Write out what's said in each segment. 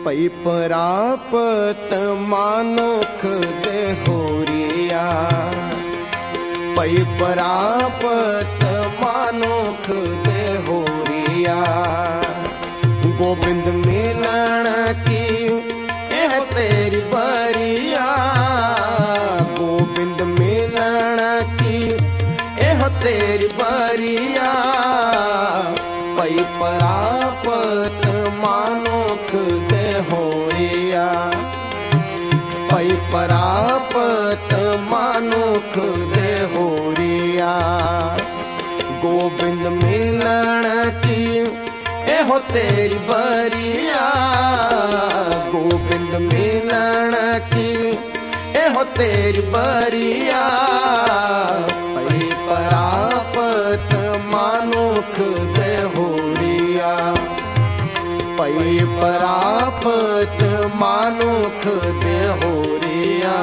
पई परापत मानुख देहोरिया, पई परापत मानुख देहोरिया। गोविंद मिलन की एह तेरी बरिया, गोविंद मिलन की एह तेरी बरिया। पई परापत मानुख देहोरिया, पई परापत मानुख देहोरिया। गोविंद मिलन की एहो तेरी बरिया, गोविंद मिलन की एहो तेरी बरिया। पई परापत मानुख देहोरिया, पई परापत मानुख देहोरिया।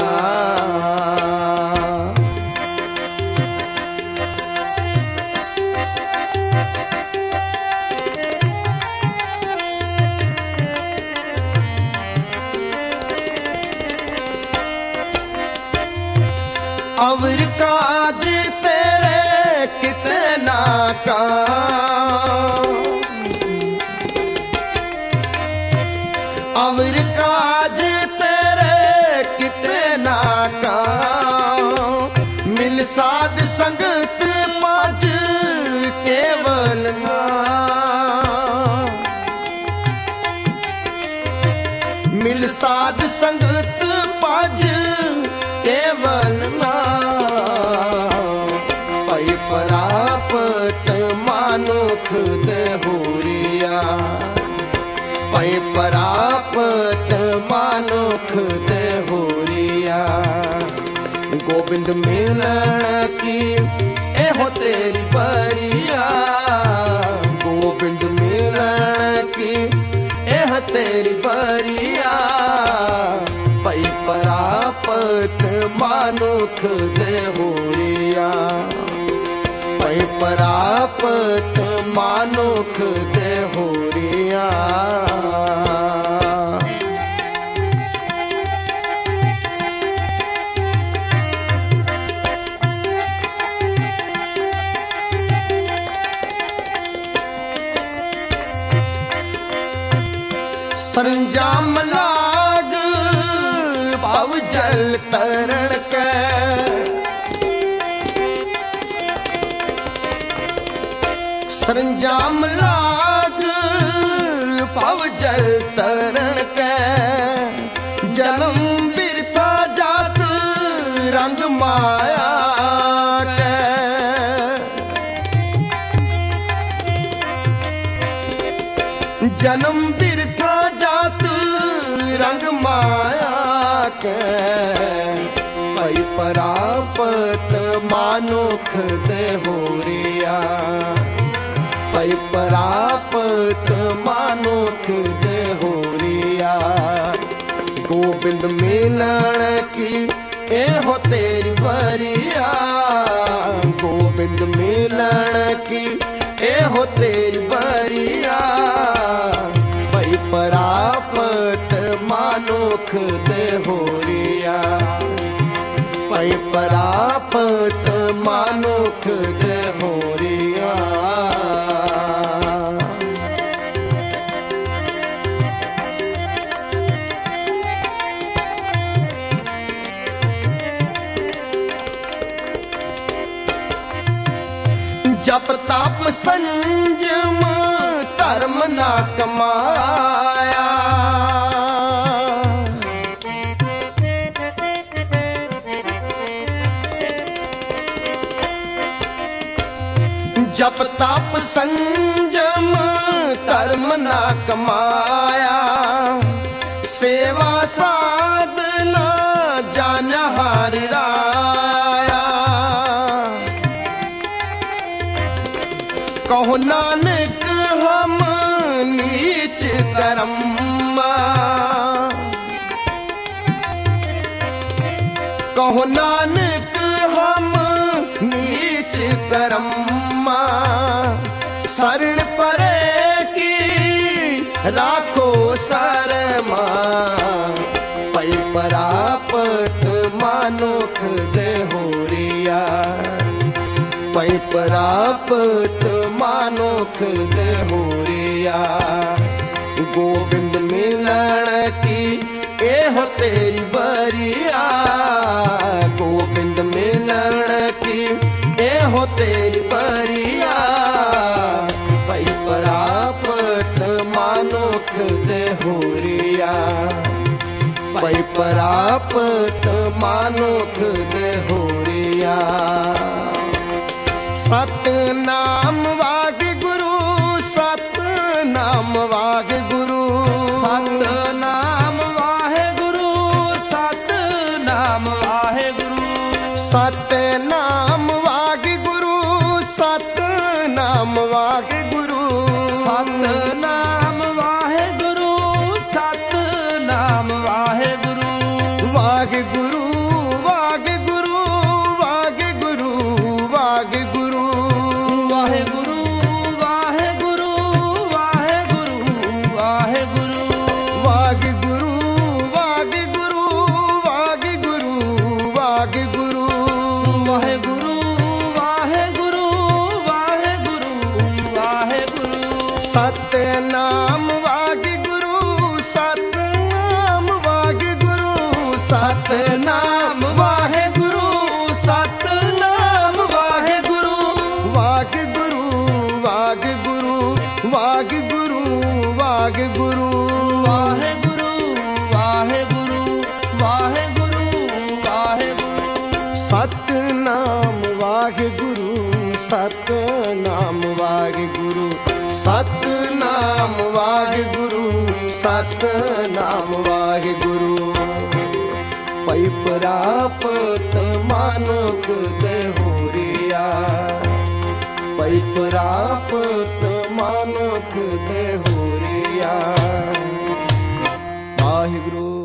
अवर काज तेरे कितना का, अवर काज तेरे कितना का। मिल साध संगत पाज केवल ना, मिल साध संगत पाज केवल ना। पई परापत मानुख देहोरिया, पई परापत मानुख देहोरिया। गोविंद मिलन की एहो तेरी बरिया, गोविंद मिलन की एह तेरी बरिया। पई परापत मानुख देहोरिया, पई परापत मानुख देहोरिया। सरंजाम लाग भव जल तरण के, सरंजाम लाग भव जल तरण के। जन्म बिरथा जात रंग माया के, जन्म बिरथा जात रंग माया के। पई परापत मानुख देहोरिया, पई परापत मानुख देहोरिया। गोविंद मिलन की एहो तेरी बरिया, गोविंद मिलन की एहो तेरी बरिया। पई परापत मानुख देहोरिया, पई परापत मानुख देहोरिया। जप तप संयम धर्म ना कमाया, जप तप संयम धर्म ना कमाया। सेवा साधना जान हार राया। कहो नानक हम नीच करम, कहो नानक हम नीच करम। शरण परे की राखो सर ਮਾਂ ਪਈ ਪ੍ਰਾਪਤ ਮਨੁੱਖ ਦੇ ਹੋਰੀਆ ਪਈ ਪ੍ਰਾਪਤ ਮਨੁੱਖ ਦੇ ਹੋਰੀਆ ਗੋਬਿੰਦ ਮਿਲਣ ਕੀ ਇਹੋ ਤੇਰੀ ਬਰੀਆ ਗੋਬਿੰਦ ਮਿਲਣ ਕੀ ਇਹੋ ਤੇਰੀ ਬਰੀਆ ਪਈ ਪ੍ਰਾਪਤ ਮਨੁੱਖ ਦੇ ਹੋਰੀਆ ਪਈ ਪ੍ਰਾਪਤ ਮਨੁੱਖ ਦੇ ਹੋਰੀਆ ਸਤਨਾਮ ਵਾਹਿਗੁਰੂ ਸਤਨਾਮ ਵਾਹਿਗੁਰੂ ਸਤਨਾਮ ਵਾਹਿਗੁਰੂ ਸਤਨਾਮ ਵਾਹਿਗੁਰੂ ਸਤਨਾਮ ਵਾਹਿਗੁਰੂ ਸਤਨਾਮ ਵਾਹਿਗੁਰੂ ਸਤਨਾਮ ਵਾਹਿਗੁਰੂ ਸਤਨਾਮ ਵਾਹਿਗੁਰੂ ਵਾਹਿਗੁਰੂ ਵਾਹਿਗੁਰੂ ਵਾਹਿਗੁਰੂ ਵਾਹਿਗੁਰੂ ਵਾਹਿਗੁਰੂ ਵਾਹਿਗੁਰੂ ਵਾਹਿਗੁਰੂ ਵਾਹਿਗੁਰੂ ਵਾਹਿਗੁਰੂ ਵਾਹਿਗੁਰੂ ਵਾਹਿਗੁਰੂ ਵਾਹਿਗੁਰੂ ਵਾਹਿਗੁਰੂ ਵਾਹਿਗੁਰੂ ਵਾਹਿਗੁਰੂ ਵਾਹਿਗੁਰੂ ਸਤਨਾਮ ਵਾਹਿਗੁਰੂ ਸਤਨਾਮ ਵਾਹਿਗੁਰੂ ਸਤਨਾਮ ਵਾਹਿਗੁਰੂ ਸਤਨਾਮ ਵਾਹਿਗੁਰੂ ਵਾਹਿਗੁਰੂ ਵਾਹਿਗੁਰੂ ਵਾਹਿਗੁਰੂ ਵਾਹਿਗੁਰੂ ਵਾਹਿਗੁਰੂ ਵਾਹਿਗੁਰੂ ਵਾਹਿਗੁਰੂ ਵਾਹਿਗੁਰੂ ਸਤਨਾਮ ਵਾਹਿਗੁਰੂ ਸਤਨਾਮ ਵਾਹਿਗੁਰੂ ਸਤਨਾਮ ਵਾਹਿਗੁਰੂ ਸਤਨਾਮ ਵਾਹਿਗੁਰੂ ਪਈ ਪ੍ਰਾਪਤ ਮਨੁੱਖ ਦੇ ਹੋਰੀਆ ਪਈ ਪ੍ਰਾਪਤ ਮਨੁੱਖ ਦੇ ਹੋਰੀਆ ਵਾਹਿਗੁਰੂ